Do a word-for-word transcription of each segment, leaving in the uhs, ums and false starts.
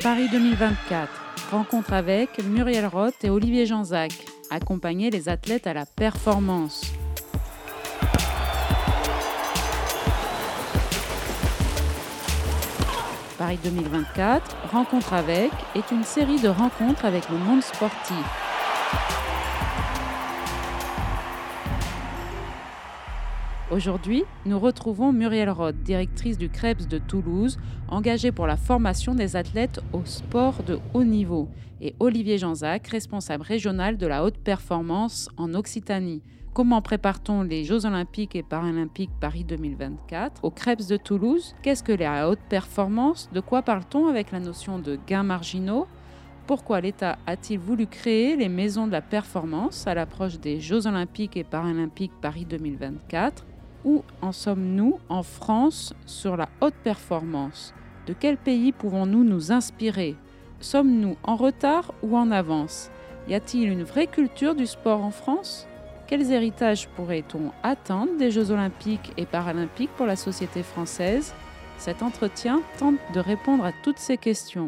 Paris deux mille vingt-quatre. Rencontre avec Muriel Roth et Olivier Janzac. Accompagner les athlètes à la performance. Paris deux mille vingt-quatre, Rencontre avec est une série de rencontres avec le monde sportif. Aujourd'hui, nous retrouvons Muriel Roth, directrice du C R E P S de Toulouse, engagée pour la formation des athlètes au sport de haut niveau, et Olivier Janzac, responsable régional de la haute performance en Occitanie. Comment prépare-t-on les Jeux Olympiques et Paralympiques Paris deux mille vingt-quatre au C R E P S de Toulouse? Qu'est-ce que la haute performance? De quoi parle-t-on avec la notion de gains marginaux? Pourquoi l'État a-t-il voulu créer les maisons de la performance à l'approche des Jeux Olympiques et Paralympiques Paris deux mille vingt-quatre? Où en sommes-nous en France sur la haute performance? De quel pays pouvons-nous nous inspirer? Sommes-nous en retard ou en avance? Y a-t-il une vraie culture du sport en France? Quels héritages pourrait-on attendre des Jeux Olympiques et Paralympiques pour la société française? Cet entretien tente de répondre à toutes ces questions.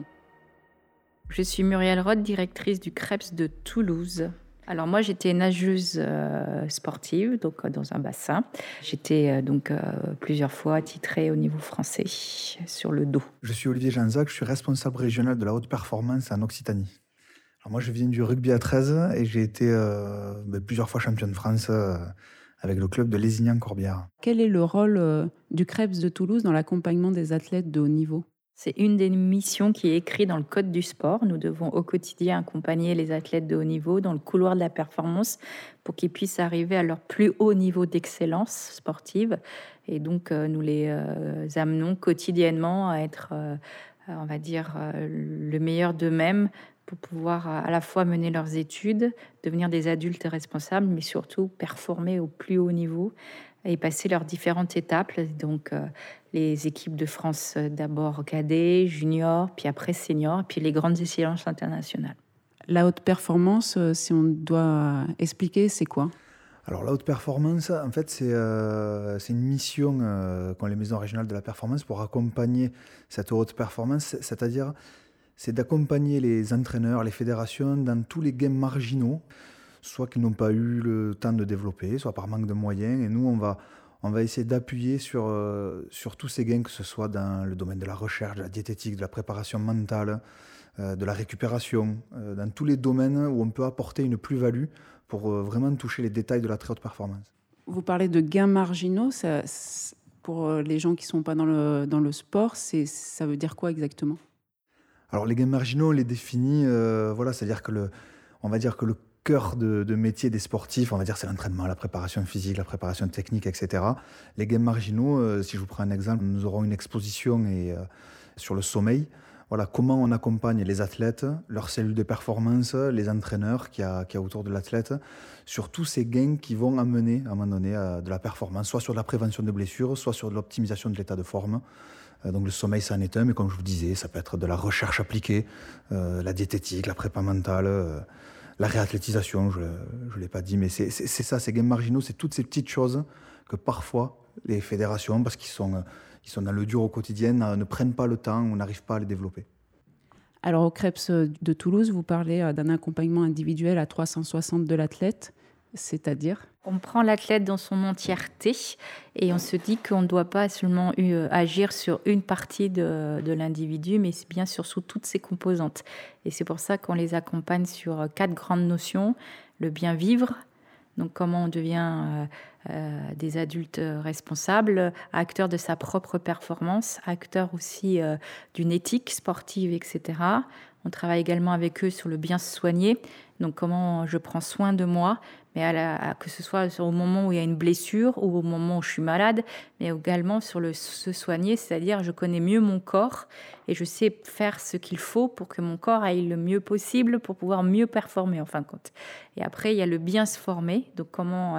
Je suis Muriel Roth, directrice du C R E P S de Toulouse. Alors moi, j'étais nageuse euh, sportive, donc euh, dans un bassin. J'étais euh, donc euh, plusieurs fois titrée au niveau français sur le dos. Je suis Olivier Janzac, je suis responsable régional de la haute performance en Occitanie. Alors moi, je viens du rugby à treize et j'ai été euh, ben, plusieurs fois champion de France euh, avec le club de Lézignan-Corbière. Quel est le rôle euh, du C R E P S de Toulouse dans l'accompagnement des athlètes de haut niveau? C'est une des missions qui est écrite dans le Code du sport. Nous devons au quotidien accompagner les athlètes de haut niveau dans le couloir de la performance pour qu'ils puissent arriver à leur plus haut niveau d'excellence sportive. Et donc, euh, nous les euh, amenons quotidiennement à être, euh, on va dire, euh, le meilleur d'eux-mêmes pour pouvoir à la fois mener leurs études, devenir des adultes responsables, mais surtout performer au plus haut niveau et passer leurs différentes étapes. Donc, euh, les équipes de France d'abord cadets, juniors, puis après seniors, puis les grandes échéances internationales. La haute performance, si on doit expliquer, c'est quoi? Alors la haute performance, en fait, c'est, euh, c'est une mission euh, qu'ont les maisons régionales de la performance pour accompagner cette haute performance, c'est-à-dire c'est d'accompagner les entraîneurs, les fédérations dans tous les gains marginaux, soit qu'ils n'ont pas eu le temps de développer, soit par manque de moyens. Et nous, on va, on va essayer d'appuyer sur, euh, sur tous ces gains, que ce soit dans le domaine de la recherche, de la diététique, de la préparation mentale, euh, de la récupération, euh, dans tous les domaines où on peut apporter une plus-value pour euh, vraiment toucher les détails de la très haute performance. Vous parlez de gains marginaux, ça, pour les gens qui ne sont pas dans le, dans le sport, c'est, ça veut dire quoi exactement? Alors les gains marginaux, on les définit, euh, voilà, c'est-à-dire que le, on va dire que le cœur de, de métier des sportifs, on va dire c'est l'entraînement, la préparation physique, la préparation technique, et cetera. Les gains marginaux, euh, si je vous prends un exemple, nous aurons une exposition et, euh, sur le sommeil. Voilà, comment on accompagne les athlètes, leurs cellules de performance, les entraîneurs qu'il y a, qu'il y a autour de l'athlète, sur tous ces gains qui vont amener à un moment donné à de la performance, soit sur de la prévention de blessures, soit sur de l'optimisation de l'état de forme. Donc le sommeil, ça en est un, mais comme je vous disais, ça peut être de la recherche appliquée, euh, la diététique, la prépa mentale, euh, la réathlétisation, je ne l'ai pas dit, mais c'est, c'est, c'est ça, ces gains marginaux, c'est toutes ces petites choses que parfois les fédérations, parce qu'ils sont, ils sont dans le dur au quotidien, ne prennent pas le temps ou n'arrivent pas à les développer. Alors au C R E P S de Toulouse, vous parlez d'un accompagnement individuel à trois cent soixante de l'athlète, c'est-à-dire? On prend l'athlète dans son entièreté et on se dit qu'on ne doit pas seulement agir sur une partie de, de l'individu, mais c'est bien sur sous toutes ses composantes. Et c'est pour ça qu'on les accompagne sur quatre grandes notions. Le bien vivre, donc comment on devient euh, euh, des adultes responsables, acteurs de sa propre performance, acteurs aussi euh, d'une éthique sportive, et cetera. On travaille également avec eux sur le bien se soigner, donc comment je prends soin de moi, mais à la, à, que ce soit au moment où il y a une blessure ou au moment où je suis malade, mais également sur le se soigner, c'est-à-dire je connais mieux mon corps et je sais faire ce qu'il faut pour que mon corps aille le mieux possible pour pouvoir mieux performer en fin de compte. Et après, il y a le bien se former, donc comment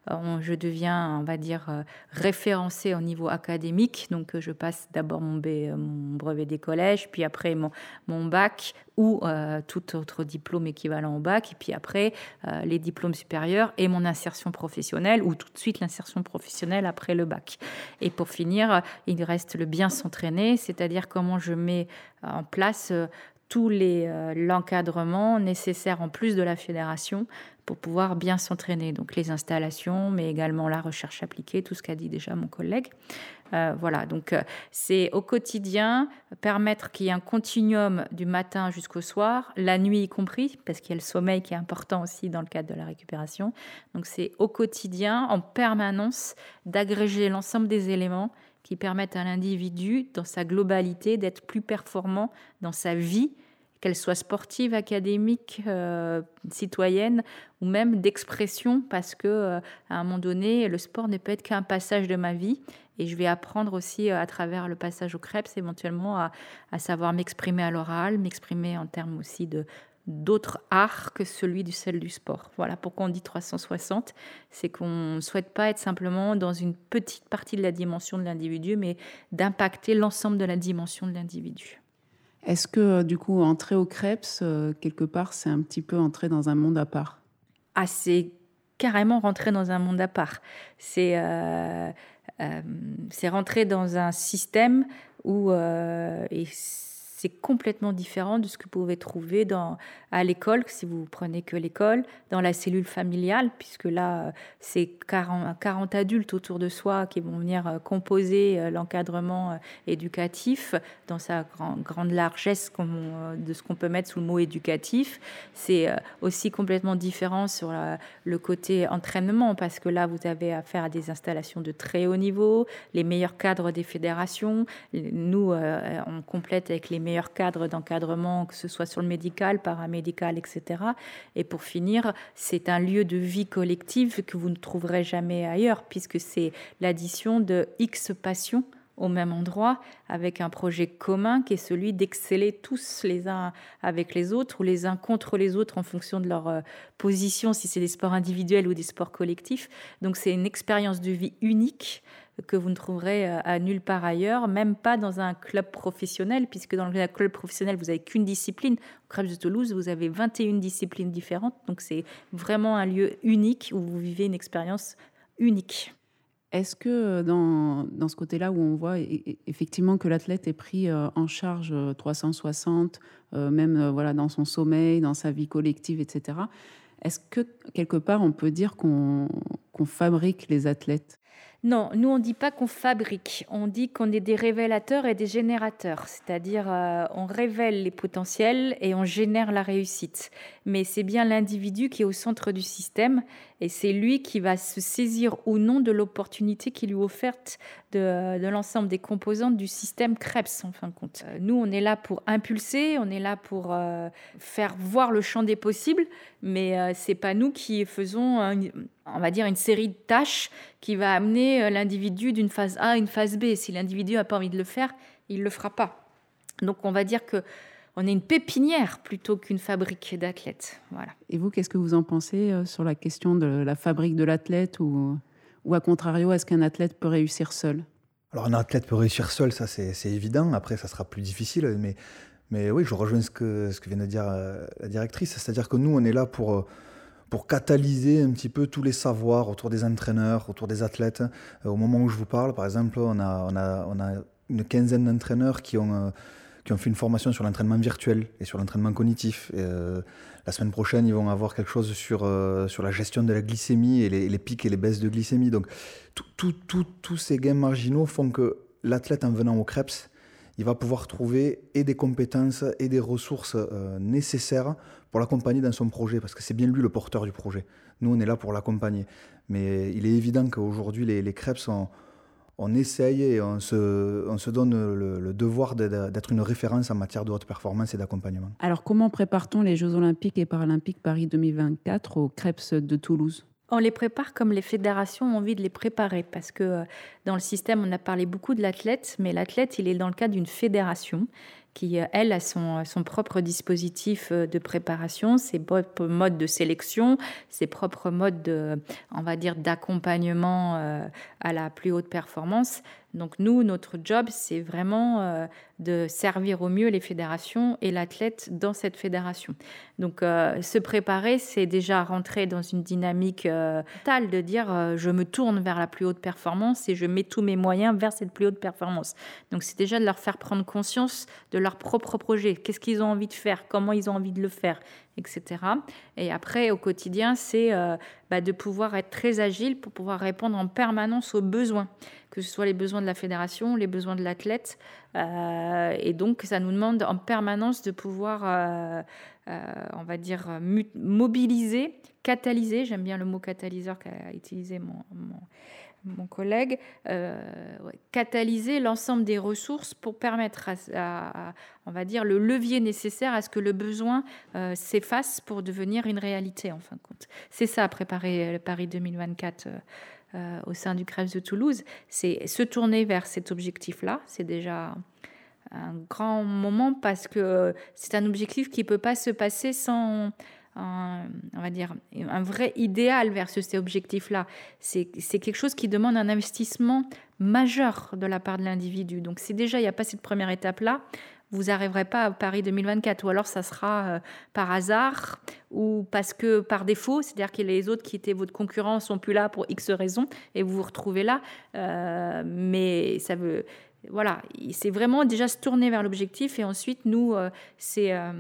on, je deviens, on va dire, euh, référencée au niveau académique. Donc, euh, je passe d'abord mon, B, mon brevet des collèges, puis après mon, mon bac ou euh, tout autre diplôme équivalent au bac, et puis après euh, les diplômes supérieurs et mon insertion professionnelle, ou tout de suite l'insertion professionnelle après le bac. Et pour finir, il reste le bien s'entraîner, c'est-à-dire comment je mets en place euh, tous les euh, l'encadrement nécessaire en plus de la fédération pour pouvoir bien s'entraîner. Donc les installations, mais également la recherche appliquée, tout ce qu'a dit déjà mon collègue. Euh, voilà, donc euh, c'est au quotidien permettre qu'il y ait un continuum du matin jusqu'au soir, la nuit y compris, parce qu'il y a le sommeil qui est important aussi dans le cadre de la récupération. Donc c'est au quotidien, en permanence, d'agréger l'ensemble des éléments qui permettent à l'individu, dans sa globalité, d'être plus performant dans sa vie, qu'elle soit sportive, académique, euh, citoyenne, ou même d'expression, parce que euh, à un moment donné, le sport ne peut être qu'un passage de ma vie, et je vais apprendre aussi euh, à travers le passage au Krebs, éventuellement à, à savoir m'exprimer à l'oral, m'exprimer en termes aussi de d'autres arts que celui du celle du sport. Voilà pourquoi on dit trois cent soixante, c'est qu'on ne souhaite pas être simplement dans une petite partie de la dimension de l'individu, mais d'impacter l'ensemble de la dimension de l'individu. Est-ce que, du coup, entrer au Krebs, euh, quelque part, c'est un petit peu entrer dans un monde à part ? Ah, c'est carrément rentrer dans un monde à part. C'est, euh, euh, c'est rentrer dans un système où... Euh, et c'est complètement différent de ce que vous pouvez trouver dans, à l'école, si vous prenez que l'école, dans la cellule familiale, puisque là, c'est quarante, quarante adultes autour de soi qui vont venir composer l'encadrement éducatif dans sa grand, grande largesse de ce qu'on peut mettre sous le mot éducatif. C'est aussi complètement différent sur la, le côté entraînement, parce que là, vous avez affaire à des installations de très haut niveau, les meilleurs cadres des fédérations. Nous, euh, on complète avec les meilleurs cadres d'encadrement, que ce soit sur le médical, paramédical, et cetera. Et pour finir, c'est un lieu de vie collective que vous ne trouverez jamais ailleurs, puisque c'est l'addition de X passions au même endroit, avec un projet commun qui est celui d'exceller tous les uns avec les autres, ou les uns contre les autres en fonction de leur position, si c'est des sports individuels ou des sports collectifs. Donc c'est une expérience de vie unique que vous ne trouverez à nulle part ailleurs, même pas dans un club professionnel, puisque dans le club professionnel, vous n'avez qu'une discipline. Au Krebs de Toulouse, vous avez vingt et une disciplines différentes, donc c'est vraiment un lieu unique où vous vivez une expérience unique. Est-ce que dans, dans ce côté-là où on voit effectivement que l'athlète est pris en charge trois cent soixante, euh, même euh, voilà, dans son sommeil, dans sa vie collective, et cetera, est-ce que quelque part on peut dire qu'on, qu'on fabrique les athlètes ? Non, nous on ne dit pas qu'on fabrique, on dit qu'on est des révélateurs et des générateurs, c'est-à-dire euh, on révèle les potentiels et on génère la réussite. Mais c'est bien l'individu qui est au centre du système et c'est lui qui va se saisir ou non de l'opportunité qui lui est offerte de, de l'ensemble des composantes du système Krebs en fin de compte. Euh, nous on est là pour impulser, on est là pour euh, faire voir le champ des possibles, mais euh, c'est pas nous qui faisons un, on va dire une série de tâches qui va amener l'individu d'une phase A à une phase B. Si l'individu n'a pas envie de le faire, il ne le fera pas. Donc on va dire qu'on est une pépinière plutôt qu'une fabrique d'athlètes. Voilà. Et vous, qu'est-ce que vous en pensez sur la question de la fabrique de l'athlète ou, ou à contrario, est-ce qu'un athlète peut réussir seul ? Alors un athlète peut réussir seul, ça c'est, c'est évident. Après, ça sera plus difficile. Mais, mais oui, je rejoins ce que, ce que vient de dire la directrice. C'est-à-dire que nous, on est là pour... pour catalyser un petit peu tous les savoirs autour des entraîneurs, autour des athlètes. Euh, au moment où je vous parle, par exemple, on a, on a, on a une quinzaine d'entraîneurs qui ont, euh, qui ont fait une formation sur l'entraînement virtuel et sur l'entraînement cognitif. Et, euh, la semaine prochaine, ils vont avoir quelque chose sur, euh, sur la gestion de la glycémie et les, les pics et les baisses de glycémie. Donc, tout, tout, tout, tous ces gains marginaux font que l'athlète, en venant au Krebs, il va pouvoir trouver et des compétences et des ressources euh, nécessaires pour l'accompagner dans son projet, parce que c'est bien lui le porteur du projet. Nous, on est là pour l'accompagner. Mais il est évident qu'aujourd'hui, les, les Krebs, on, on essaye et on se, on se donne le, le devoir d'être une référence en matière de haute performance et d'accompagnement. Alors, comment prépare-t-on les Jeux Olympiques et Paralympiques Paris deux mille vingt-quatre au Krebs de Toulouse ? On les prépare comme les fédérations ont envie de les préparer, parce que dans le système, on a parlé beaucoup de l'athlète, mais l'athlète, il est dans le cadre d'une fédération qui, elle, a son, son propre dispositif de préparation, ses propres modes de sélection, ses propres modes de, on va dire, d'accompagnement à la plus haute performance. Donc nous, notre job, c'est vraiment euh, de servir au mieux les fédérations et l'athlète dans cette fédération. Donc euh, se préparer, c'est déjà rentrer dans une dynamique euh, totale de dire euh, je me tourne vers la plus haute performance et je mets tous mes moyens vers cette plus haute performance. Donc c'est déjà de leur faire prendre conscience de leur propre projet. Qu'est-ce qu'ils ont envie de faire, comment ils ont envie de le faire, et cetera. Et après, au quotidien, c'est euh, bah, de pouvoir être très agile pour pouvoir répondre en permanence aux besoins, que ce soit les besoins de la fédération, les besoins de l'athlète. Euh, et donc, ça nous demande en permanence de pouvoir, euh, euh, on va dire, mobiliser, catalyser, j'aime bien le mot catalyseur qu'a utilisé mon, mon, mon collègue, euh, ouais, catalyser l'ensemble des ressources pour permettre, à, à, à, on va dire, le levier nécessaire à ce que le besoin euh, s'efface pour devenir une réalité, en fin de compte. C'est ça, préparer le Paris deux mille vingt-quatre euh, euh, au sein du Krebs de Toulouse, c'est se tourner vers cet objectif-là. C'est déjà un grand moment parce que c'est un objectif qui ne peut pas se passer sans... Un, on va dire, un vrai idéal vers cet objectif-là. C'est, c'est quelque chose qui demande un investissement majeur de la part de l'individu. Donc, si déjà il n'y a pas cette première étape-là, vous n'arriverez pas à Paris deux mille vingt-quatre, ou alors ça sera euh, par hasard, ou parce que par défaut, c'est-à-dire que les autres qui étaient votre concurrents sont plus là pour X raisons, et vous vous retrouvez là. Euh, mais ça veut... Voilà, c'est vraiment déjà se tourner vers l'objectif, et ensuite, nous, euh, c'est... Euh,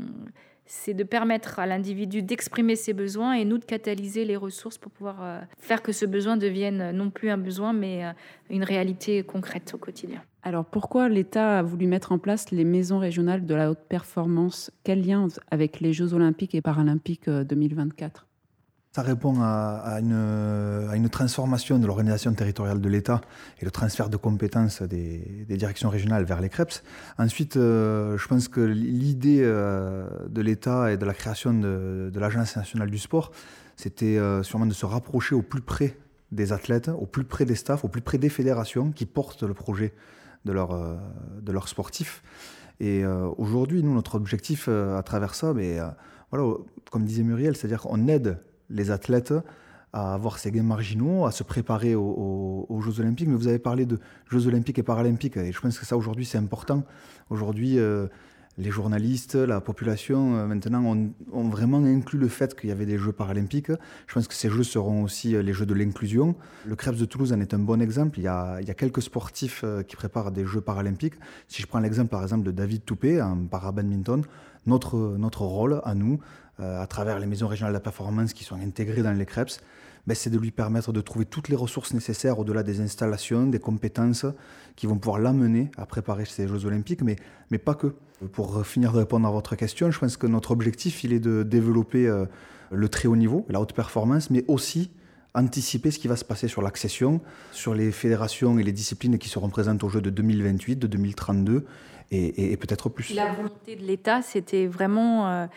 c'est de permettre à l'individu d'exprimer ses besoins et nous de catalyser les ressources pour pouvoir euh, faire que ce besoin devienne non plus un besoin, mais euh, une réalité concrète au quotidien. Alors pourquoi l'État a voulu mettre en place les maisons régionales de la haute performance ? Quel lien avec les Jeux olympiques et paralympiques deux mille vingt-quatre ? Ça répond à, à, une, à une transformation de l'organisation territoriale de l'État et le transfert de compétences des, des directions régionales vers les Krebs. Ensuite, euh, je pense que l'idée euh, de l'État et de la création de, de l'Agence nationale du sport, c'était euh, sûrement de se rapprocher au plus près des athlètes, au plus près des staffs, au plus près des fédérations qui portent le projet de leurs euh, de leurs sportifs. Et euh, aujourd'hui, nous, notre objectif euh, à travers ça, mais, euh, voilà, comme disait Muriel, c'est-à-dire qu'on aide les athlètes à avoir ces gains marginaux, à se préparer aux, aux, aux Jeux Olympiques. Mais vous avez parlé de Jeux Olympiques et Paralympiques, et je pense que ça, aujourd'hui, c'est important. Aujourd'hui, euh, les journalistes, la population, euh, maintenant, ont, ont vraiment inclus le fait qu'il y avait des Jeux Paralympiques. Je pense que ces Jeux seront aussi les Jeux de l'inclusion. Le Krebs de Toulouse en est un bon exemple. Il y a, il y a quelques sportifs qui préparent des Jeux Paralympiques. Si je prends l'exemple, par exemple, de David Toupé en para-badminton, notre, notre rôle à nous, Euh, à travers les maisons régionales de la performance qui sont intégrées dans les Krebs, ben, c'est de lui permettre de trouver toutes les ressources nécessaires au-delà des installations, des compétences qui vont pouvoir l'amener à préparer ces Jeux Olympiques, mais, mais pas que. Pour finir de répondre à votre question, je pense que notre objectif, il est de développer euh, le très haut niveau, la haute performance, mais aussi anticiper ce qui va se passer sur l'accession, sur les fédérations et les disciplines qui seront présentes aux Jeux de deux mille vingt-huit, de deux mille trente-deux et, et, et peut-être plus. La volonté de l'État, c'était vraiment... Euh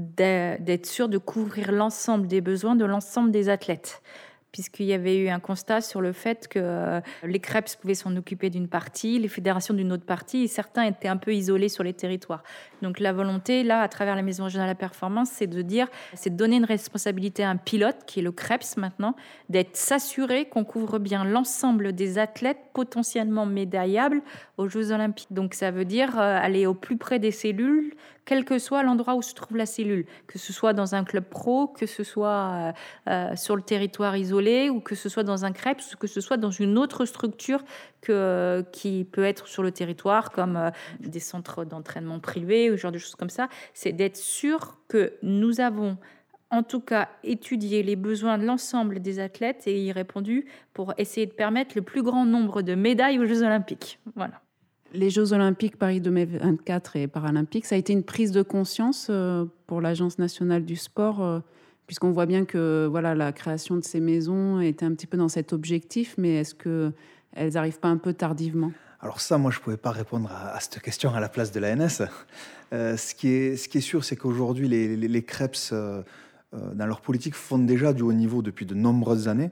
d'être sûr de couvrir l'ensemble des besoins de l'ensemble des athlètes, puisqu'il y avait eu un constat sur le fait que les Krebs pouvaient s'en occuper d'une partie, les fédérations d'une autre partie, et certains étaient un peu isolés sur les territoires. Donc la volonté, là, à travers la Maison régionale de la performance, c'est de dire, c'est de donner une responsabilité à un pilote, qui est le Krebs maintenant, d'être s'assurer qu'on couvre bien l'ensemble des athlètes potentiellement médaillables aux Jeux Olympiques. Donc ça veut dire aller au plus près des cellules, quel que soit l'endroit où se trouve la cellule, que ce soit dans un club pro, que ce soit euh, euh, sur le territoire isolé, ou que ce soit dans un Krebs, ou que ce soit dans une autre structure que, euh, qui peut être sur le territoire, comme euh, des centres d'entraînement privés, ou ce genre de choses comme ça. C'est d'être sûr que nous avons en tout cas étudié les besoins de l'ensemble des athlètes et y répondu pour essayer de permettre le plus grand nombre de médailles aux Jeux Olympiques. Voilà. Les Jeux Olympiques Paris deux mille vingt-quatre et Paralympiques, ça a été une prise de conscience pour l'Agence nationale du sport, puisqu'on voit bien que voilà, la création de ces maisons était un petit peu dans cet objectif, mais est-ce qu'elles n'arrivent pas un peu tardivement ? Alors ça, moi, je ne pouvais pas répondre à, à cette question à la place de l'A N S. Euh, ce, qui est, ce qui est sûr, c'est qu'aujourd'hui, les, les, les Krebs, euh, dans leur politique, font déjà du haut niveau depuis de nombreuses années.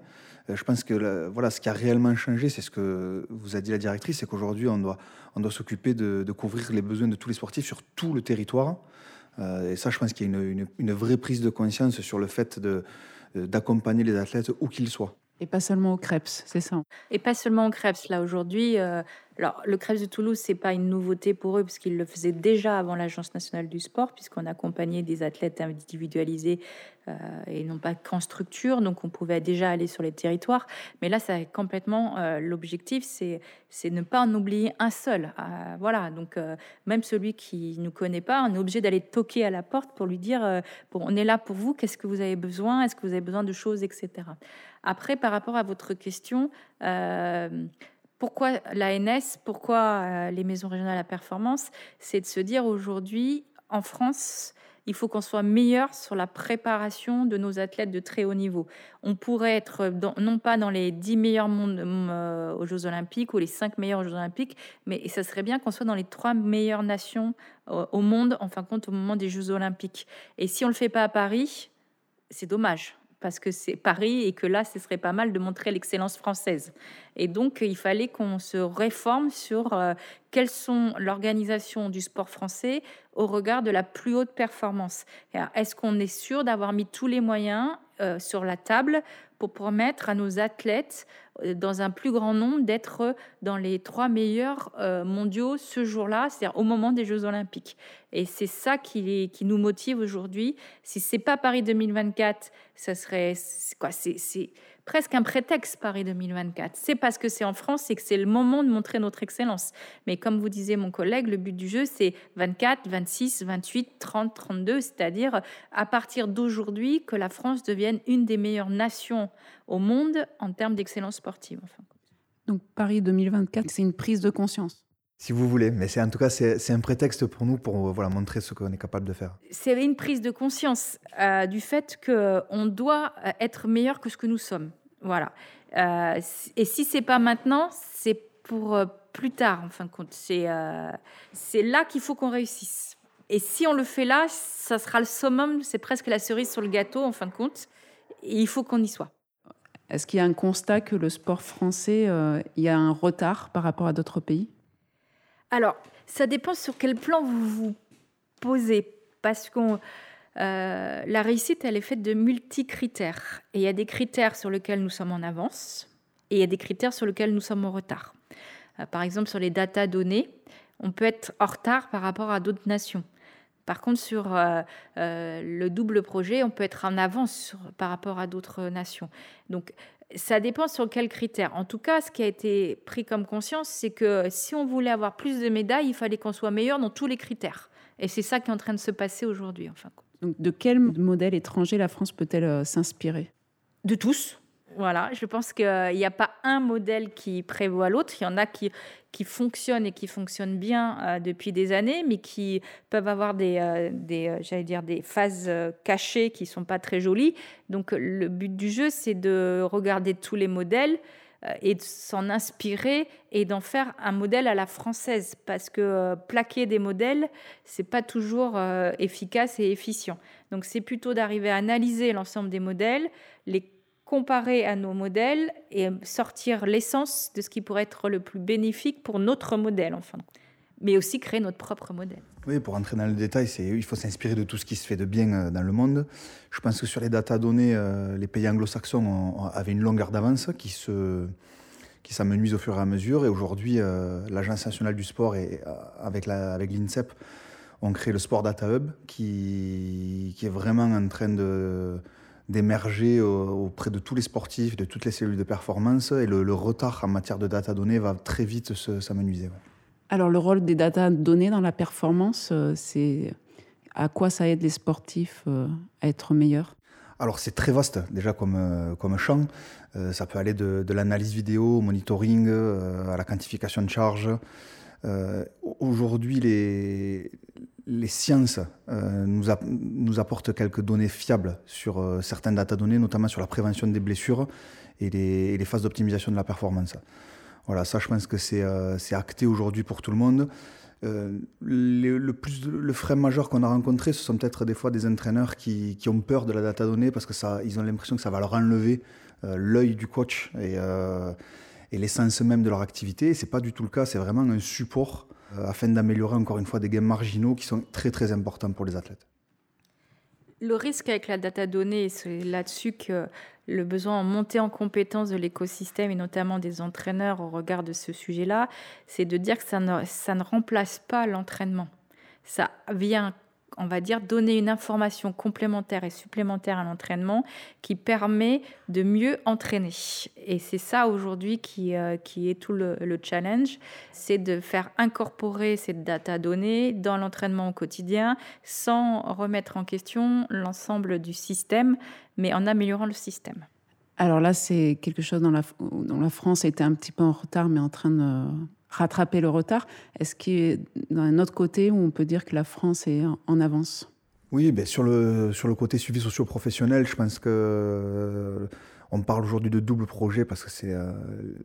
je pense que la, voilà, ce qui a réellement changé, c'est ce que vous a dit la directrice, c'est qu'aujourd'hui, on doit, on doit s'occuper de, de couvrir les besoins de tous les sportifs sur tout le territoire. Euh, et ça, je pense qu'il y a une, une, une vraie prise de conscience sur le fait de, d'accompagner les athlètes où qu'ils soient. Et pas seulement au Krebs, c'est ça? Et pas seulement au Krebs. Là, aujourd'hui, euh, alors, le Krebs de Toulouse, c'est pas une nouveauté pour eux, parce qu'ils le faisaient déjà avant l'Agence nationale du sport, puisqu'on accompagnait des athlètes individualisés euh, et non pas qu'en structure, donc on pouvait déjà aller sur les territoires. Mais là, ça complètement euh, l'objectif, c'est, c'est ne pas en oublier un seul. Euh, voilà, donc euh, même celui qui nous connaît pas, on est obligé d'aller toquer à la porte pour lui dire euh, bon, on est là pour vous, qu'est-ce que vous avez besoin, est-ce que vous avez besoin de choses, et cetera. Après, par rapport à votre question, euh, pourquoi l'A N S, pourquoi euh, les maisons régionales à la performance, c'est de se dire aujourd'hui, en France, il faut qu'on soit meilleur sur la préparation de nos athlètes de très haut niveau. On pourrait être dans, non pas dans les dix meilleurs mondes euh, aux Jeux Olympiques ou les cinq meilleurs aux Jeux Olympiques, mais ça serait bien qu'on soit dans les trois meilleures nations euh, au monde, en fin de compte, au moment des Jeux Olympiques. Et si on ne le fait pas à Paris, c'est dommage, parce que c'est Paris et que là, ce serait pas mal de montrer l'excellence française. Et donc, il fallait qu'on se réforme sur euh, quelles sont l'organisation du sport français au regard de la plus haute performance. Alors, est-ce qu'on est sûr d'avoir mis tous les moyens euh, sur la table pour permettre à nos athlètes, euh, dans un plus grand nombre, d'être dans les trois meilleurs euh, mondiaux ce jour-là, c'est-à-dire au moment des Jeux Olympiques. Et c'est ça qui, qui nous motive aujourd'hui. Si c'est pas Paris deux mille vingt-quatre, ça serait c'est quoi c'est, c'est presque un prétexte, Paris deux mille vingt-quatre. C'est parce que c'est en France et que c'est le moment de montrer notre excellence. Mais comme vous disiez, mon collègue, le but du jeu, c'est vingt-quatre, vingt-six, vingt-huit, trente, trente-deux, c'est-à-dire à partir d'aujourd'hui que la France devienne une des meilleures nations au monde en termes d'excellence sportive. Enfin. Donc Paris deux mille vingt-quatre, c'est une prise de conscience. Si vous voulez, mais c'est en tout cas c'est, c'est un prétexte pour nous pour voilà, montrer ce qu'on est capable de faire. C'est une prise de conscience euh, du fait qu'on doit être meilleur que ce que nous sommes. Voilà. Euh, et si c'est pas maintenant, c'est pour euh, plus tard, en fin de compte. C'est, euh, c'est là qu'il faut qu'on réussisse. Et si on le fait là, ça sera le summum, c'est presque la cerise sur le gâteau, en fin de compte. Et il faut qu'on y soit. Est-ce qu'il y a un constat que le sport français, euh, il y a un retard par rapport à d'autres pays ? Alors, ça dépend sur quel plan vous vous posez, parce que euh, la réussite, elle est faite de multi-critères. Et il y a des critères sur lesquels nous sommes en avance, et il y a des critères sur lesquels nous sommes en retard. Euh, par exemple, sur les datas données, on peut être en retard par rapport à d'autres nations. Par contre, sur euh, euh, le double projet, on peut être en avance sur, par rapport à d'autres nations. Donc, ça dépend sur quels critères. En tout cas, ce qui a été pris comme conscience, c'est que si on voulait avoir plus de médailles, il fallait qu'on soit meilleur dans tous les critères. Et c'est ça qui est en train de se passer aujourd'hui. Enfin. Donc, de quel modèle étranger la France peut-elle euh, s'inspirer ? De tous. Voilà, je pense qu'il n'y a pas un modèle qui prévaut à l'autre. Il y en a qui, qui fonctionnent et qui fonctionnent bien euh, depuis des années, mais qui peuvent avoir des, euh, des, euh, j'allais dire des phases euh, cachées qui ne sont pas très jolies. Donc, le but du jeu, c'est de regarder tous les modèles euh, et de s'en inspirer et d'en faire un modèle à la française. Parce que euh, plaquer des modèles, ce n'est pas toujours euh, efficace et efficient. Donc, c'est plutôt d'arriver à analyser l'ensemble des modèles, les comparer à nos modèles et sortir l'essence de ce qui pourrait être le plus bénéfique pour notre modèle, enfin. Mais aussi créer notre propre modèle. Oui, pour entrer dans le détail, c'est, il faut s'inspirer de tout ce qui se fait de bien dans le monde. Je pense que sur les datas données, les pays anglo-saxons ont, avaient une longueur d'avance qui, se, qui s'amenuise au fur et à mesure. Et aujourd'hui, l'Agence nationale du sport, et, avec, la, avec l'INSEP, ont créé le Sport Data Hub qui, qui est vraiment en train de... d'émerger auprès de tous les sportifs, de toutes les cellules de performance, et le, le retard en matière de data données va très vite se, s'amenuiser. Ouais. Alors le rôle des data données dans la performance, c'est à quoi ça aide les sportifs à être meilleurs ? Alors c'est très vaste déjà comme, comme champ, euh, ça peut aller de, de l'analyse vidéo au monitoring, euh, à la quantification de charges. Euh, aujourd'hui, les, les sciences euh, nous, a, nous apportent quelques données fiables sur euh, certaines datadonnées, notamment sur la prévention des blessures et les, et les phases d'optimisation de la performance. Voilà, ça, je pense que c'est, euh, c'est acté aujourd'hui pour tout le monde. Euh, le, le, plus, le frein majeur qu'on a rencontré, ce sont peut-être des fois des entraîneurs qui, qui ont peur de la data donnée parce qu'ils ont l'impression que ça va leur enlever euh, l'œil du coach et, euh, et l'essence même de leur activité. Et ce n'est pas du tout le cas, c'est vraiment un support euh, afin d'améliorer encore une fois des gains marginaux qui sont très très importants pour les athlètes. Le risque avec la data donnée, c'est là-dessus que le besoin en montée en compétence de l'écosystème et notamment des entraîneurs au regard de ce sujet-là, c'est de dire que ça ne, ça ne remplace pas l'entraînement. Ça vient, on va dire, donner une information complémentaire et supplémentaire à l'entraînement qui permet de mieux entraîner. Et c'est ça aujourd'hui qui, euh, qui est tout le, le challenge, c'est de faire incorporer cette data donnée dans l'entraînement au quotidien sans remettre en question l'ensemble du système, mais en améliorant le système. Alors là, c'est quelque chose dont la, dont la France était un petit peu en retard, mais en train de rattraper le retard. Est-ce qu'il y a d'un autre côté où on peut dire que la France est en avance ? Oui, ben sur, le, sur le côté suivi socio-professionnel, je pense que euh, on parle aujourd'hui de double projet parce que c'est, euh,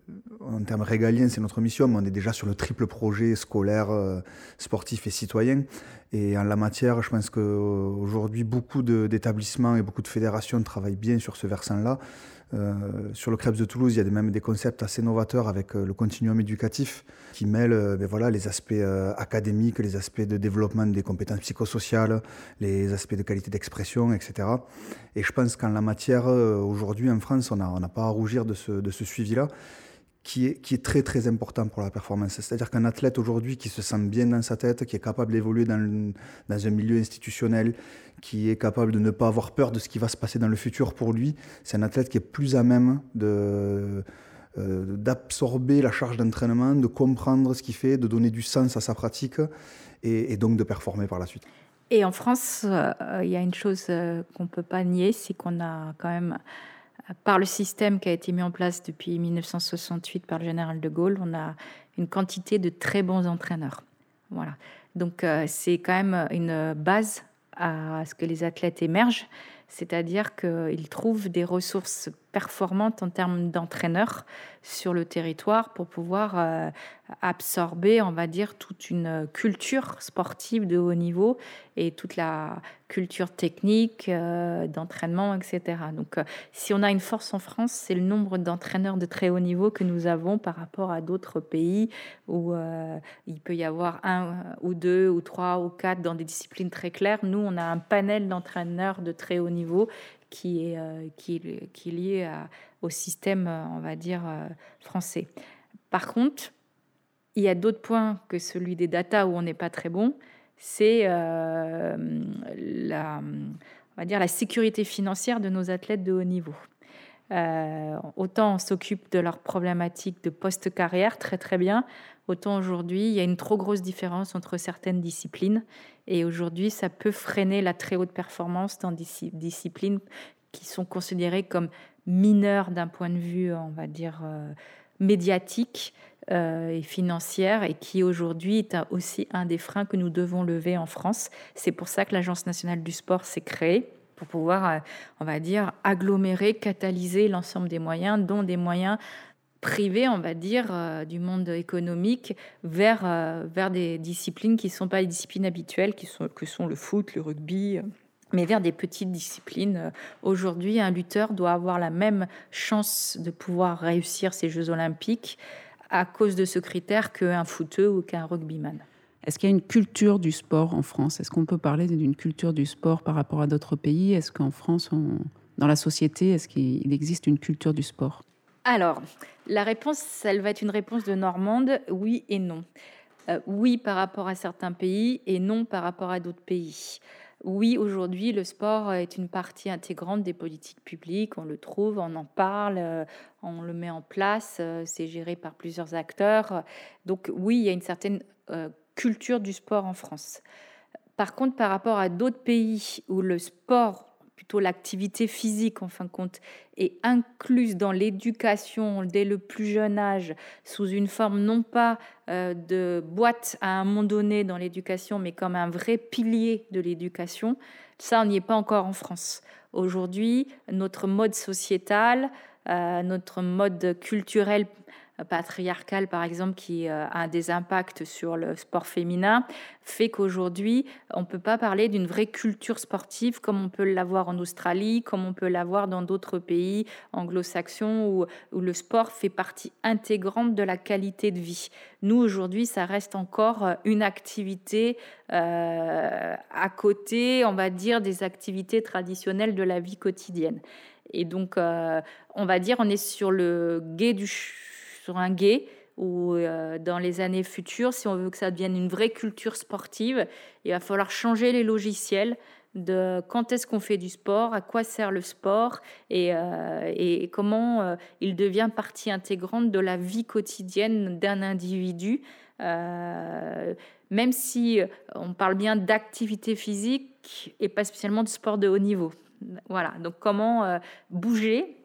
en termes régaliens, c'est notre mission, mais on est déjà sur le triple projet scolaire, euh, sportif et citoyen. Et en la matière, je pense qu'aujourd'hui, beaucoup de, d'établissements et beaucoup de fédérations travaillent bien sur ce versant-là. Euh, sur le Krebs de Toulouse, il y a des, même des concepts assez novateurs avec euh, le continuum éducatif qui mêle euh, ben voilà, les aspects euh, académiques, les aspects de développement des compétences psychosociales, les aspects de qualité d'expression, et cetera. Et je pense qu'en la matière, euh, aujourd'hui en France, on n'a on n'a pas à rougir de ce, de ce suivi-là qui est, qui est très très important pour la performance. C'est-à-dire qu'un athlète aujourd'hui qui se sent bien dans sa tête, qui est capable d'évoluer dans, le, dans un milieu institutionnel, qui est capable de ne pas avoir peur de ce qui va se passer dans le futur pour lui, c'est un athlète qui est plus à même de, euh, d'absorber la charge d'entraînement, de comprendre ce qu'il fait, de donner du sens à sa pratique et, et donc de performer par la suite. Et en France, euh, il y a une chose euh, qu'on ne peut pas nier, c'est qu'on a quand même, par le système qui a été mis en place depuis dix-neuf cent soixante-huit par le général de Gaulle, on a une quantité de très bons entraîneurs. Voilà. Donc euh, c'est quand même une base à ce que les athlètes émergent, c'est-à-dire qu'ils trouvent des ressources performantes en termes d'entraîneurs sur le territoire pour pouvoir euh, absorber, on va dire, toute une culture sportive de haut niveau et toute la culture technique, euh, d'entraînement, et cetera. Donc, euh, si on a une force en France, c'est le nombre d'entraîneurs de très haut niveau que nous avons par rapport à d'autres pays où euh, il peut y avoir un ou deux ou trois ou quatre dans des disciplines très claires. Nous, on a un panel d'entraîneurs de très haut niveau qui est, euh, qui, qui est lié à, au système, on va dire, euh, français. Par contre, il y a d'autres points que celui des data où on n'est pas très bon, c'est euh, la, on va dire, la sécurité financière de nos athlètes de haut niveau. Euh, autant on s'occupe de leurs problématiques de post-carrière, très très bien, autant aujourd'hui, il y a une trop grosse différence entre certaines disciplines. Et aujourd'hui, ça peut freiner la très haute performance dans des disciplines qui sont considérées comme mineures d'un point de vue, on va dire, euh, médiatique euh, et financière, et qui aujourd'hui est aussi un des freins que nous devons lever en France. C'est pour ça que l'Agence nationale du sport s'est créée, pour pouvoir, euh, on va dire, agglomérer, catalyser l'ensemble des moyens, dont des moyens privés, on va dire, euh, du monde économique, vers, euh, vers des disciplines qui ne sont pas les disciplines habituelles, qui sont, que sont le foot, le rugby, euh, mais vers des petites disciplines. Aujourd'hui, un lutteur doit avoir la même chance de pouvoir réussir ses Jeux olympiques à cause de ce critère qu'un footeux ou qu'un rugbyman. Est-ce qu'il y a une culture du sport en France ? Est-ce qu'on peut parler d'une culture du sport par rapport à d'autres pays ? Est-ce qu'en France, on, dans la société, est-ce qu'il existe une culture du sport ? Alors, la réponse, elle va être une réponse de Normande, oui et non. Euh, oui par rapport à certains pays et non par rapport à d'autres pays. Oui, aujourd'hui, le sport est une partie intégrante des politiques publiques. On le trouve, on en parle, euh, on le met en place, euh, c'est géré par plusieurs acteurs. Donc oui, il y a une certaine euh, culture du sport en France. Par contre, par rapport à d'autres pays où le sport, plutôt l'activité physique en fin de compte, est incluse dans l'éducation dès le plus jeune âge, sous une forme non pas euh, de boîte à un moment donné dans l'éducation, mais comme un vrai pilier de l'éducation, ça, on n'y est pas encore en France. Aujourd'hui, notre mode sociétal, euh, notre mode culturel patriarcale, par exemple, qui euh, a des impacts sur le sport féminin, fait qu'aujourd'hui, on ne peut pas parler d'une vraie culture sportive comme on peut l'avoir en Australie, comme on peut l'avoir dans d'autres pays anglo-saxons où, où le sport fait partie intégrante de la qualité de vie. Nous, aujourd'hui, ça reste encore une activité euh, à côté, on va dire, des activités traditionnelles de la vie quotidienne. Et donc, euh, on va dire, on est sur le gué du sur un gué où, euh, dans les années futures, si on veut que ça devienne une vraie culture sportive, il va falloir changer les logiciels de quand est-ce qu'on fait du sport, à quoi sert le sport et, euh, et comment euh, il devient partie intégrante de la vie quotidienne d'un individu. Euh, même si on parle bien d'activité physique et pas spécialement de sport de haut niveau. Voilà, donc comment euh, bouger,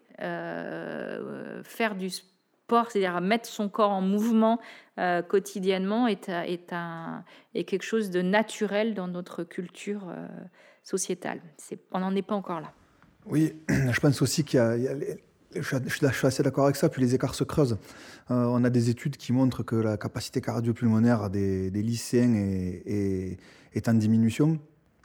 euh, faire du sport, c'est-à-dire mettre son corps en mouvement euh, quotidiennement est, est, un, est quelque chose de naturel dans notre culture euh, sociétale. C'est, on n'en est pas encore là. Oui, je pense aussi qu'il y a... Il y a les... Je suis, je suis assez d'accord avec ça, puis les écarts se creusent. Euh, on a des études qui montrent que la capacité cardio-pulmonaire des, des lycéens est, est, est en diminution.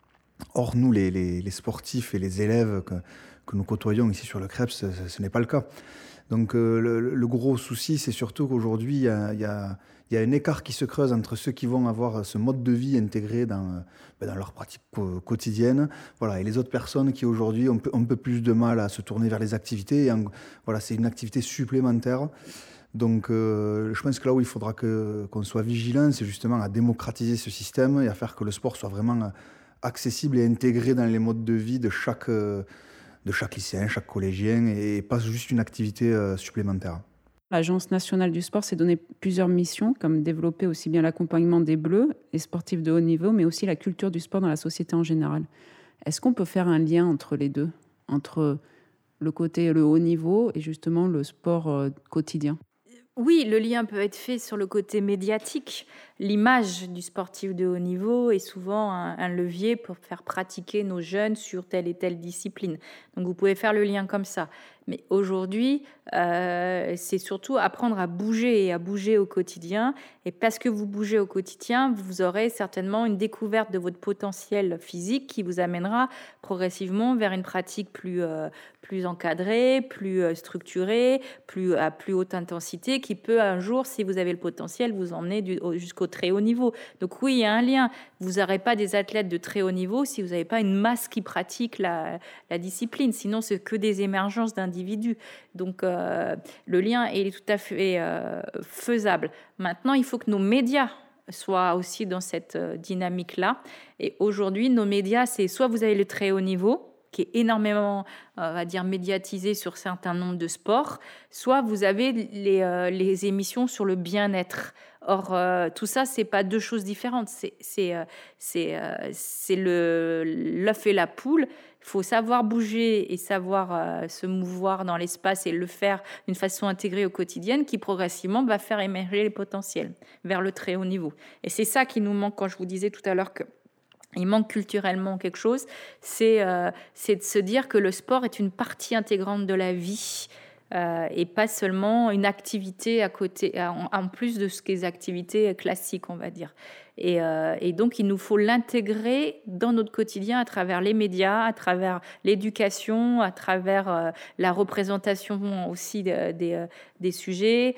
Or, nous, les, les, les sportifs et les élèves que, que nous côtoyons ici sur le CREPS, ce, ce n'est pas le cas. Donc, euh, le, le gros souci, c'est surtout qu'aujourd'hui, il y a, il y a, il y a un écart qui se creuse entre ceux qui vont avoir ce mode de vie intégré dans, dans leur pratique quotidienne, voilà, et les autres personnes qui, aujourd'hui, ont un peu plus de mal à se tourner vers les activités. Et en, voilà, c'est une activité supplémentaire. Donc, euh, je pense que là où il faudra que, qu'on soit vigilant, c'est justement à démocratiser ce système et à faire que le sport soit vraiment accessible et intégré dans les modes de vie de chaque, de chaque lycéen, chaque collégien, et pas juste une activité supplémentaire. L'Agence nationale du sport s'est donné plusieurs missions, comme développer aussi bien l'accompagnement des Bleus, les sportifs de haut niveau, mais aussi la culture du sport dans la société en général. Est-ce qu'on peut faire un lien entre les deux, entre le côté le haut niveau et justement le sport quotidien ? Oui, le lien peut être fait sur le côté médiatique. L'image du sportif de haut niveau est souvent un, un levier pour faire pratiquer nos jeunes sur telle et telle discipline. Donc vous pouvez faire le lien comme ça. Mais aujourd'hui, euh, c'est surtout apprendre à bouger et à bouger au quotidien. Et parce que vous bougez au quotidien, vous aurez certainement une découverte de votre potentiel physique qui vous amènera progressivement vers une pratique plus, euh, plus encadrée, plus euh, structurée, plus, à plus haute intensité, qui peut un jour, si vous avez le potentiel, vous emmener du, jusqu'au très haut niveau. Donc oui, il y a un lien. Vous n'aurez pas des athlètes de très haut niveau si vous n'avez pas une masse qui pratique la, la discipline. Sinon, c'est que des émergences d'individus. Donc euh, le lien est tout à fait euh, faisable. Maintenant, il faut que nos médias soient aussi dans cette euh, dynamique-là. Et aujourd'hui, nos médias, c'est soit vous avez le très haut niveau, qui est énormément, euh, on va dire, médiatisé sur certains nombres de sports, soit vous avez les, euh, les émissions sur le bien-être. Or, euh, tout ça, c'est pas deux choses différentes. C'est, c'est, euh, c'est, euh, c'est le, l'œuf et la poule. Il faut savoir bouger et savoir euh, se mouvoir dans l'espace et le faire d'une façon intégrée au quotidien qui, progressivement, va faire émerger les potentiels vers le très haut niveau. Et c'est ça qui nous manque quand je vous disais tout à l'heure que il manque culturellement quelque chose, c'est, euh, c'est de se dire que le sport est une partie intégrante de la vie euh, et pas seulement une activité à côté, en, en plus de ce qu'est les activités classiques, on va dire. Et, euh, et donc, il nous faut l'intégrer dans notre quotidien à travers les médias, à travers l'éducation, à travers euh, la représentation aussi de, de, de, des sujets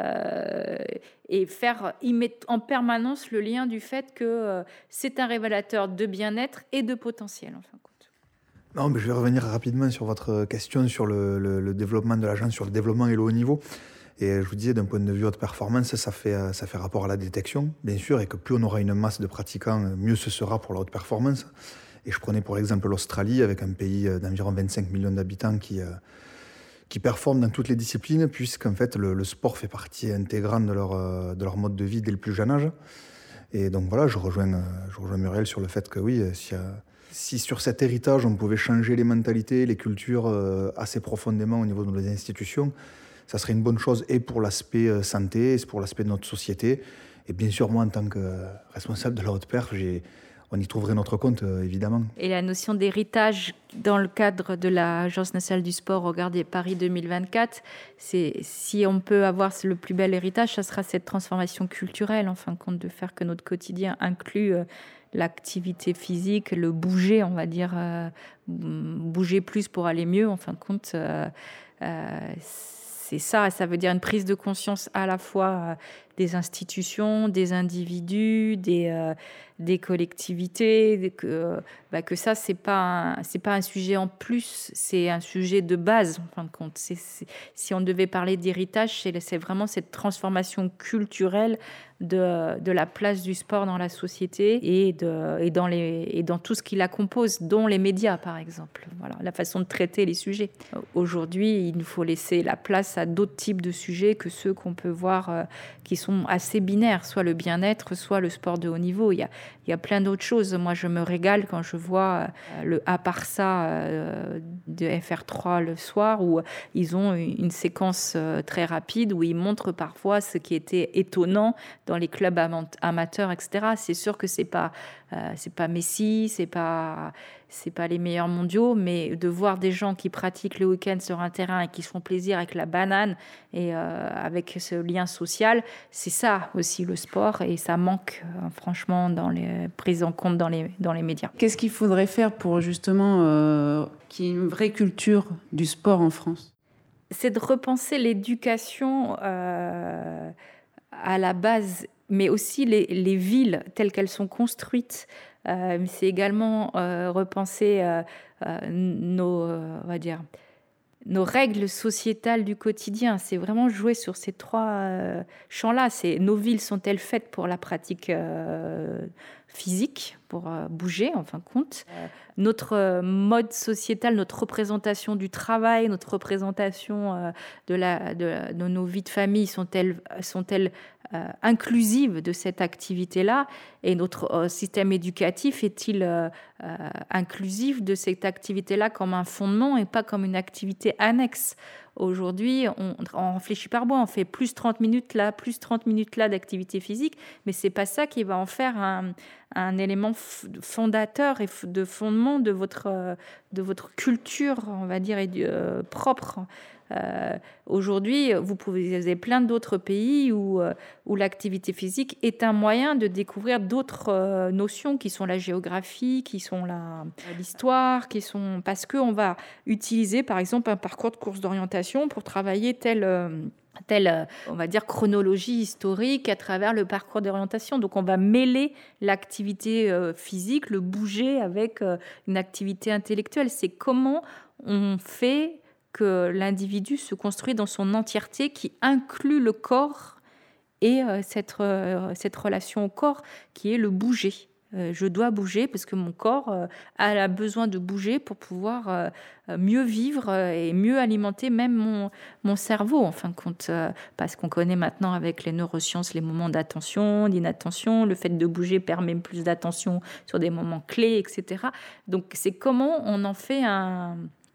euh, et faire y mettre en permanence le lien du fait que euh, c'est un révélateur de bien-être et de potentiel, en fin de compte. Non, mais je vais revenir rapidement sur votre question sur le, le, le développement de l'agence, sur le développement et le haut niveau. Et je vous disais, d'un point de vue haute performance, ça fait, ça fait rapport à la détection, bien sûr, et que plus on aura une masse de pratiquants, mieux ce sera pour la haute performance. Et je prenais pour exemple l'Australie, avec un pays d'environ vingt-cinq millions d'habitants qui, qui performe dans toutes les disciplines, puisqu'en fait, le, le sport fait partie intégrante de leur, de leur mode de vie dès le plus jeune âge. Et donc voilà, je rejoins, je rejoins Muriel sur le fait que oui, si, si sur cet héritage, on pouvait changer les mentalités, les cultures assez profondément au niveau de nos institutions, ça serait une bonne chose et pour l'aspect santé, et pour l'aspect de notre société. Et bien sûr, moi, en tant que responsable de la haute perf, j'ai, on y trouverait notre compte, euh, évidemment. Et la notion d'héritage dans le cadre de l'Agence nationale du sport, regardez Paris deux mille vingt-quatre, c'est, si on peut avoir le plus bel héritage, ça sera cette transformation culturelle, en fin de compte, de faire que notre quotidien inclut euh, l'activité physique, le bouger, on va dire, euh, bouger plus pour aller mieux, en fin de compte. Euh, euh, c'est ça, ça veut dire une prise de conscience à la fois euh, des institutions, des individus, des, euh, des collectivités, que, euh, bah, que ça, c'est pas un, c'est pas un sujet en plus, c'est un sujet de base, en fin de compte. C'est, c'est, si on devait parler d'héritage, c'est, c'est vraiment cette transformation culturelle de, de la place du sport dans la société et, de, et, dans les, et dans tout ce qui la compose, dont les médias, par exemple. Voilà, la façon de traiter les sujets. Aujourd'hui, il nous faut laisser la place à d'autres types de sujets que ceux qu'on peut voir euh, qui sont assez binaires, soit le bien-être, soit le sport de haut niveau. Il y a, il y a plein d'autres choses. Moi, je me régale quand je vois euh, le à part ça euh, de F R trois le soir, où ils ont une séquence euh, très rapide où ils montrent parfois ce qui était étonnant dans les clubs amateurs, et cetera. C'est sûr que c'est pas, euh, c'est pas Messi, c'est pas, c'est pas les meilleurs mondiaux, mais de voir des gens qui pratiquent le week-end sur un terrain et qui se font plaisir avec la banane et euh, avec ce lien social, c'est ça aussi le sport, et ça manque euh, franchement dans les prises en compte dans les, dans les médias. Qu'est-ce qu'il faudrait faire pour justement euh, qu'il y ait une vraie culture du sport en France ? C'est de repenser l'éducation euh, à la base, mais aussi les, les villes telles qu'elles sont construites. Euh, c'est également euh, repenser euh, euh, nos, euh, on va dire, nos règles sociétales du quotidien. C'est vraiment jouer sur ces trois euh, champs-là. C'est, nos villes sont-elles faites pour la pratique euh, physique, pour euh, bouger, en fin de compte. Euh, notre euh, mode sociétal, notre représentation du travail, notre représentation euh, de, la, de, de nos vies de famille sont-elles, sont-elles euh, inclusives de cette activité-là ? Et notre euh, système éducatif est-il euh, euh, inclusif de cette activité-là comme un fondement et pas comme une activité annexe ? Aujourd'hui, on, on réfléchit par bois, on fait plus trente minutes là, plus trente minutes là d'activité physique, mais c'est pas ça qui va en faire un, un élément fondateur et de fondement de votre, de votre culture, on va dire, euh, propre. Euh, aujourd'hui, vous pouvez, vous avez plein d'autres pays où, où l'activité physique est un moyen de découvrir d'autres euh, notions qui sont la géographie, qui sont la, l'histoire, qui sont parce qu'on va utiliser par exemple un parcours de course d'orientation pour travailler tel euh, telle, on va dire, chronologie historique à travers le parcours d'orientation. Donc, on va mêler l'activité euh, physique, le bouger avec euh, une activité intellectuelle. C'est comment on fait que l'individu se construit dans son entièreté, qui inclut le corps et euh, cette, euh, cette relation au corps qui est le bouger. Euh, je dois bouger parce que mon corps euh, a besoin de bouger pour pouvoir euh, mieux vivre euh, et mieux alimenter même mon, mon cerveau, en fin de compte. Euh, parce qu'on connaît maintenant avec les neurosciences les moments d'attention, d'inattention. Le fait de bouger permet plus d'attention sur des moments clés, et cetera. Donc, c'est comment on en fait un...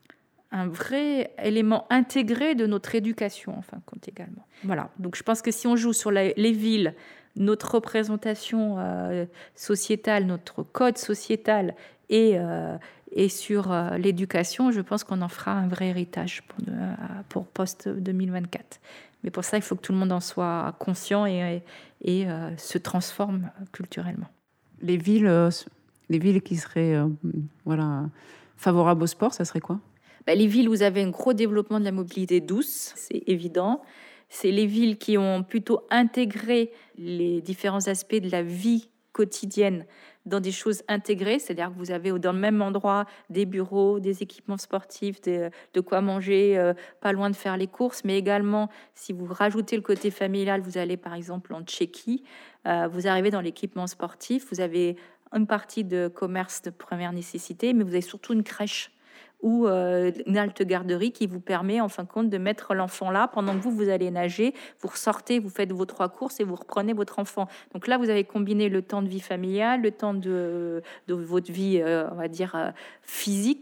un vrai élément intégré de notre éducation, en fin de compte, également. Voilà. Donc, je pense que si on joue sur la, les villes, notre représentation euh, sociétale, notre code sociétal et, euh, et sur euh, l'éducation, je pense qu'on en fera un vrai héritage pour, euh, pour post-deux mille vingt-quatre. Mais pour ça, il faut que tout le monde en soit conscient et, et, et euh, se transforme culturellement. Les villes, euh, les villes qui seraient euh, voilà, favorables au sport, ça serait quoi ? Ben, les villes où vous avez un gros développement de la mobilité douce, c'est évident. C'est les villes qui ont plutôt intégré les différents aspects de la vie quotidienne dans des choses intégrées, c'est-à-dire que vous avez dans le même endroit des bureaux, des équipements sportifs, des, de quoi manger, euh, pas loin de faire les courses, mais également, si vous rajoutez le côté familial, vous allez par exemple en Tchéquie, euh, vous arrivez dans l'équipement sportif, vous avez une partie de commerce de première nécessité, mais vous avez surtout une crèche ou euh, une halte garderie qui vous permet en fin de compte de mettre l'enfant là pendant que vous, vous allez nager, vous ressortez, vous faites vos trois courses et vous reprenez votre enfant. Donc là, vous avez combiné le temps de vie familiale, le temps de, de votre vie, euh, on va dire, euh, physique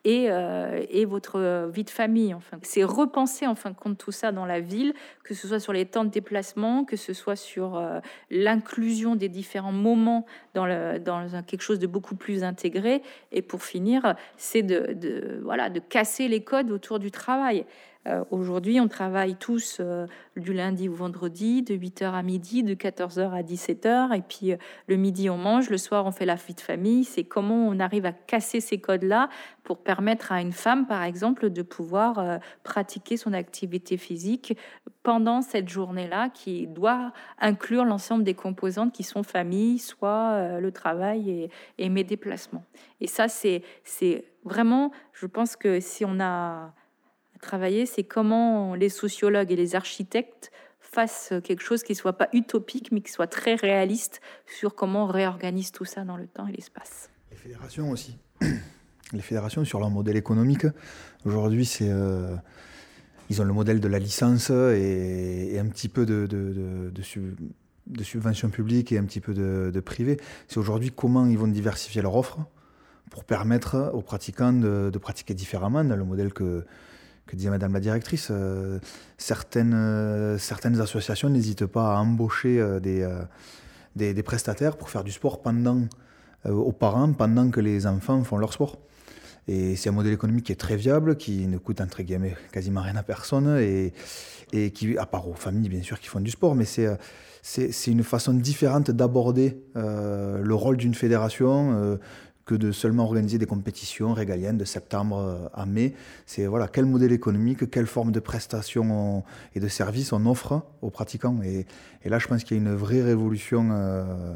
et, euh, et votre vie de famille. Enfin, c'est repenser en fin de compte tout ça dans la ville, que ce soit sur les temps de déplacement, que ce soit sur euh, l'inclusion des différents moments dans, le, dans un, quelque chose de beaucoup plus intégré. Et pour finir, c'est de, de, voilà, de casser les codes autour du travail. Euh, aujourd'hui, on travaille tous euh, du lundi au vendredi, de huit heures à midi, de quatorze heures à dix-sept heures, et puis euh, le midi on mange, le soir on fait la vie de famille. C'est comment on arrive à casser ces codes-là pour permettre à une femme, par exemple, de pouvoir euh, pratiquer son activité physique pendant cette journée-là, qui doit inclure l'ensemble des composantes qui sont famille, soit euh, le travail et, et mes déplacements. Et ça, c'est, c'est vraiment, je pense que si on a travailler, c'est comment les sociologues et les architectes fassent quelque chose qui ne soit pas utopique, mais qui soit très réaliste sur comment on réorganise tout ça dans le temps et l'espace. Les fédérations aussi. Les fédérations, sur leur modèle économique, aujourd'hui, c'est, euh, ils ont le modèle de la licence et, et un petit peu de, de, de, de, sub, de subventions publiques et un petit peu de, de privé. C'est aujourd'hui comment ils vont diversifier leur offre pour permettre aux pratiquants de, de pratiquer différemment dans le modèle que que disait Madame la directrice, euh, certaines, euh, certaines associations n'hésitent pas à embaucher euh, des, euh, des, des prestataires pour faire du sport pendant, euh, aux parents pendant que les enfants font leur sport. Et c'est un modèle économique qui est très viable, qui ne coûte entre guillemets quasiment rien à personne, et, et qui, à part aux familles bien sûr qui font du sport, mais c'est, c'est, c'est une façon différente d'aborder euh, le rôle d'une fédération, euh, que de seulement organiser des compétitions régaliennes de septembre à mai. C'est voilà, quel modèle économique, quelle forme de prestations on, et de services on offre aux pratiquants. Et, et là, je pense qu'il y a une vraie révolution euh,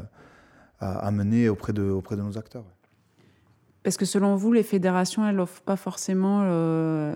à, à mener auprès de, auprès de nos acteurs. Parce que selon vous, les fédérations, elles n'offrent pas forcément euh,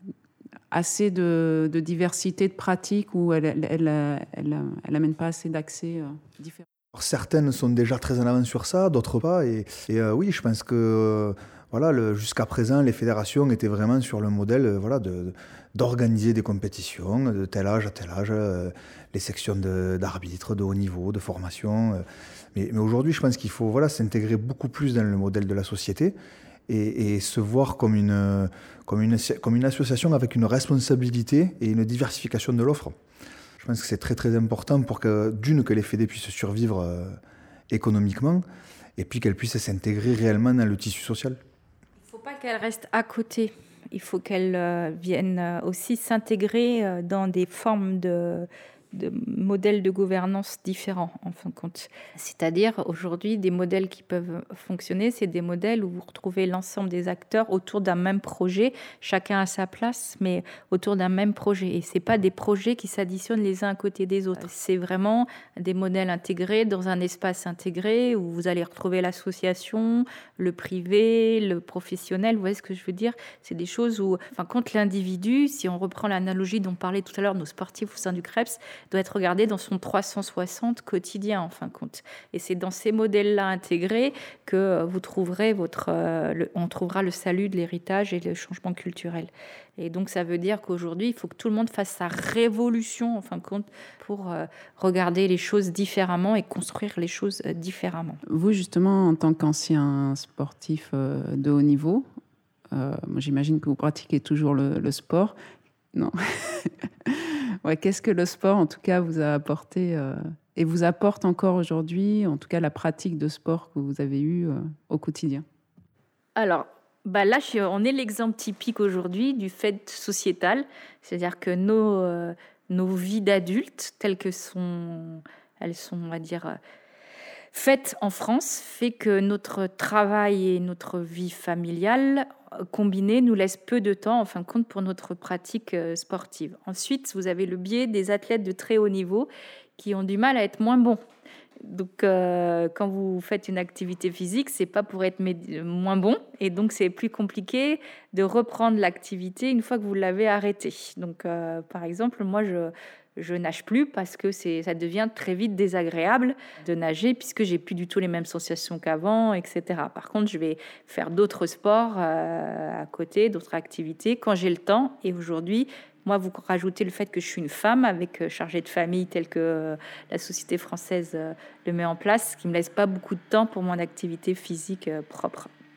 assez de, de diversité de pratiques, ou elles n'amènent elles, elles, elles pas assez d'accès euh, différents. Certaines sont déjà très en avance sur ça, d'autres pas. Et, et euh, oui, je pense que euh, voilà, le, jusqu'à présent, les fédérations étaient vraiment sur le modèle euh, voilà, de, de, d'organiser des compétitions de tel âge à tel âge, euh, les sections de, d'arbitres de haut niveau, de formation. Euh, mais, mais aujourd'hui, je pense qu'il faut voilà, s'intégrer beaucoup plus dans le modèle de la société et, et se voir comme une, comme, une, comme une association avec une responsabilité et une diversification de l'offre. Je pense que c'est très très important pour que, d'une, que les fédés puissent survivre euh, économiquement, et puis qu'elles puissent s'intégrer réellement dans le tissu social. Il ne faut pas qu'elles restent à côté. Il faut qu'elles euh, viennent aussi s'intégrer euh, dans des formes de, de modèles de gouvernance différents, en fin de compte. C'est-à-dire, aujourd'hui, des modèles qui peuvent fonctionner, c'est des modèles où vous retrouvez l'ensemble des acteurs autour d'un même projet, chacun à sa place, mais autour d'un même projet. Et ce n'est pas des projets qui s'additionnent les uns à côté des autres. C'est vraiment des modèles intégrés dans un espace intégré où vous allez retrouver l'association, le privé, le professionnel. Vous voyez ce que je veux dire ? C'est des choses où, enfin, quand l'individu, si on reprend l'analogie dont parlait tout à l'heure nos sportifs au sein du CREPS, doit être regardé dans son trois cent soixante quotidien, en fin de compte. Et c'est dans ces modèles-là intégrés que vous trouverez votre, euh, le, on trouvera le salut de l'héritage et le changement culturel. Et donc, ça veut dire qu'aujourd'hui, il faut que tout le monde fasse sa révolution, en fin de compte, pour euh, regarder les choses différemment et construire les choses euh, différemment. Vous, justement, en tant qu'ancien sportif euh, de haut niveau, euh, moi, j'imagine que vous pratiquez toujours le, le sport. Non. Ouais, qu'est-ce que le sport, en tout cas, vous a apporté euh, et vous apporte encore aujourd'hui, en tout cas la pratique de sport que vous avez eue euh, au quotidien? Alors, bah là, je, on est l'exemple typique aujourd'hui du fait sociétal, c'est-à-dire que nos, euh, nos vies d'adultes, telles que sont, elles sont, on va dire, euh, faites en France, fait que notre travail et notre vie familiale combinée nous laisse peu de temps, en fin de compte, pour notre pratique euh, sportive. Ensuite, vous avez le biais des athlètes de très haut niveau qui ont du mal à être moins bons. Donc, euh, quand vous faites une activité physique, c'est pas pour être médi- moins bon, et donc c'est plus compliqué de reprendre l'activité une fois que vous l'avez arrêtée. Donc, euh, par exemple, moi, je je nage plus parce que c'est ça devient très vite désagréable de nager puisque j'ai plus du tout les mêmes sensations qu'avant, et cetera. Par contre, je vais faire d'autres sports euh, à côté, d'autres activités quand j'ai le temps. Et aujourd'hui, moi, vous rajoutez le fait que je suis une femme avec euh, chargée de famille telle que euh, la société française euh, le met en place, ce qui me laisse pas beaucoup de temps pour mon activité physique euh, propre.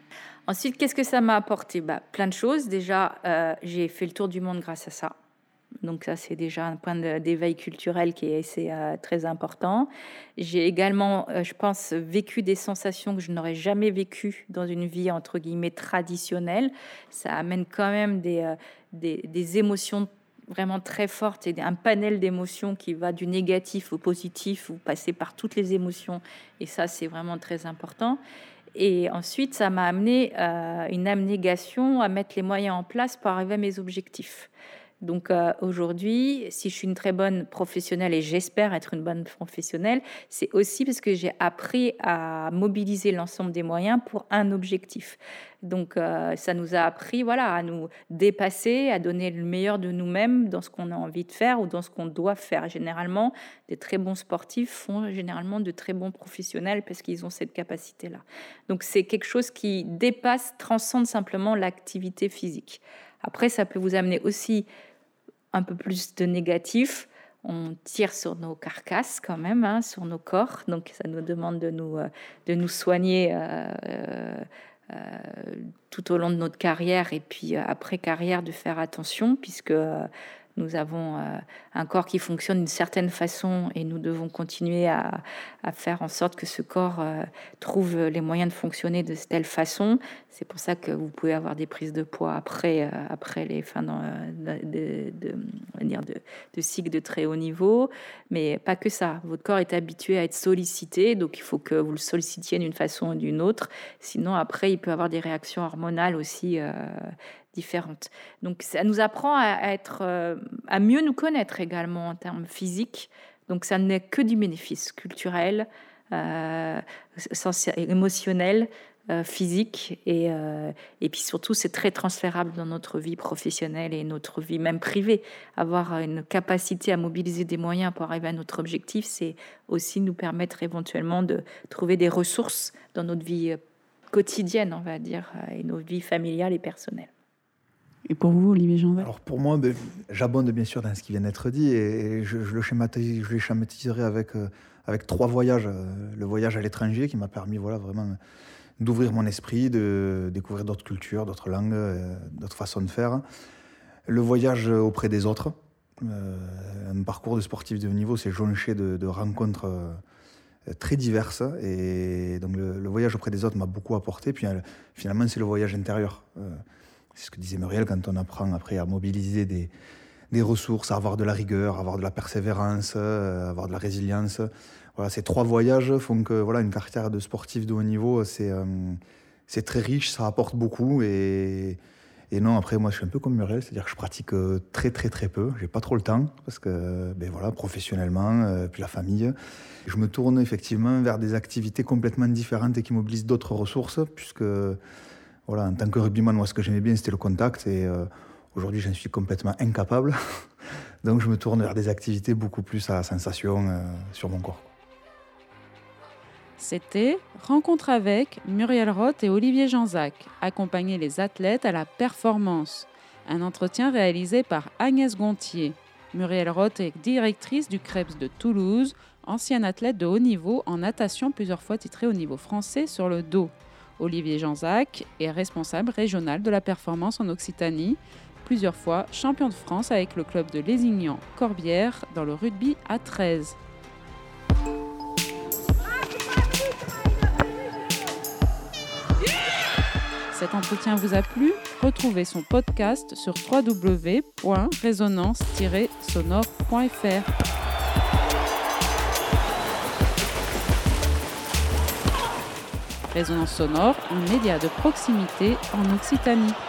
Ensuite, qu'est-ce que ça m'a apporté? Bah, plein de choses. Déjà, euh, j'ai fait le tour du monde grâce à ça. Donc ça, c'est déjà un point de, d'éveil culturel qui est assez, euh, très important. J'ai également, euh, je pense, vécu des sensations que je n'aurais jamais vécues dans une vie, entre guillemets, traditionnelle. Ça amène quand même des, euh, des, des émotions vraiment très fortes et un panel d'émotions qui va du négatif au positif. Vous passez par toutes les émotions et ça, c'est vraiment très important. Et ensuite, ça m'a amené euh, une abnégation à mettre les moyens en place pour arriver à mes objectifs. Donc euh, aujourd'hui, si je suis une très bonne professionnelle et j'espère être une bonne professionnelle, c'est aussi parce que j'ai appris à mobiliser l'ensemble des moyens pour un objectif. Donc euh, ça nous a appris voilà, à nous dépasser, à donner le meilleur de nous-mêmes dans ce qu'on a envie de faire ou dans ce qu'on doit faire. Généralement, des très bons sportifs font généralement de très bons professionnels parce qu'ils ont cette capacité-là. Donc c'est quelque chose qui dépasse, transcende simplement l'activité physique. Après, ça peut vous amener aussi un peu plus de négatif. On tire sur nos carcasses quand même, hein, sur nos corps. Donc, ça nous demande de nous, euh, de nous soigner euh, euh, tout au long de notre carrière et puis euh, après carrière de faire attention puisque euh, nous avons euh, un corps qui fonctionne d'une certaine façon et nous devons continuer à, à faire en sorte que ce corps euh, trouve les moyens de fonctionner de telle façon. C'est pour ça que vous pouvez avoir des prises de poids après, euh, après les fins de, de, de, on va dire de, de cycle de très haut niveau. Mais pas que ça. Votre corps est habitué à être sollicité, donc il faut que vous le sollicitiez d'une façon ou d'une autre. Sinon, après, il peut avoir des réactions hormonales aussi euh, différentes. Donc, ça nous apprend à, être, euh, à mieux nous connaître également en termes physiques. Donc, ça n'est que du bénéfice culturel, euh, émotionnel, euh, physique. Et, euh, et puis surtout, c'est très transférable dans notre vie professionnelle et notre vie même privée. Avoir une capacité à mobiliser des moyens pour arriver à notre objectif, c'est aussi nous permettre éventuellement de trouver des ressources dans notre vie quotidienne, on va dire, et nos vies familiales et personnelles. Et pour vous, Olivier Jean-Jacques? Alors pour moi, ben, j'abonde bien sûr dans ce qui vient d'être dit et je, je le schématise, je le schématiserai avec, euh, avec trois voyages. Euh, le voyage à l'étranger qui m'a permis voilà, vraiment d'ouvrir mon esprit, de découvrir d'autres cultures, d'autres langues, euh, d'autres façons de faire. Le voyage auprès des autres. Euh, un parcours de sportif de haut niveau, c'est jonché de, de rencontres euh, très diverses. Et donc le, le voyage auprès des autres m'a beaucoup apporté. Puis euh, finalement, c'est le voyage intérieur. Euh, C'est ce que disait Muriel, quand on apprend après à mobiliser des, des ressources, à avoir de la rigueur, à avoir de la persévérance, à avoir de la résilience. Voilà, ces trois voyages font que voilà, une carrière de sportif de haut niveau, c'est, euh, c'est très riche, ça apporte beaucoup. Et, et non, après, moi, je suis un peu comme Muriel, c'est-à-dire que je pratique très, très, très peu. J'ai pas trop le temps, parce que, ben voilà, professionnellement, euh, puis la famille. Je me tourne effectivement vers des activités complètement différentes et qui mobilisent d'autres ressources, puisque... Voilà, en tant que rugbyman, moi, ce que j'aimais bien, c'était le contact. Et euh, aujourd'hui, j'en suis complètement incapable. Donc, je me tourne vers des activités beaucoup plus à sensation euh, sur mon corps. C'était Rencontre avec Muriel Roth et Olivier Jean-Jacques, accompagner les athlètes à la performance. Un entretien réalisé par Agnès Gontier. Muriel Roth est directrice du Krebs de Toulouse, ancienne athlète de haut niveau en natation, plusieurs fois titrée au niveau français sur le dos. Olivier Jean-Jacques est responsable régional de la performance en Occitanie, plusieurs fois champion de France avec le club de Lézignan-Corbière dans le rugby à treize. Cet entretien vous a plu? Retrouvez son podcast sur w w w point résonance tiret sonore point f r. Résonance sonore, un média de proximité en Occitanie.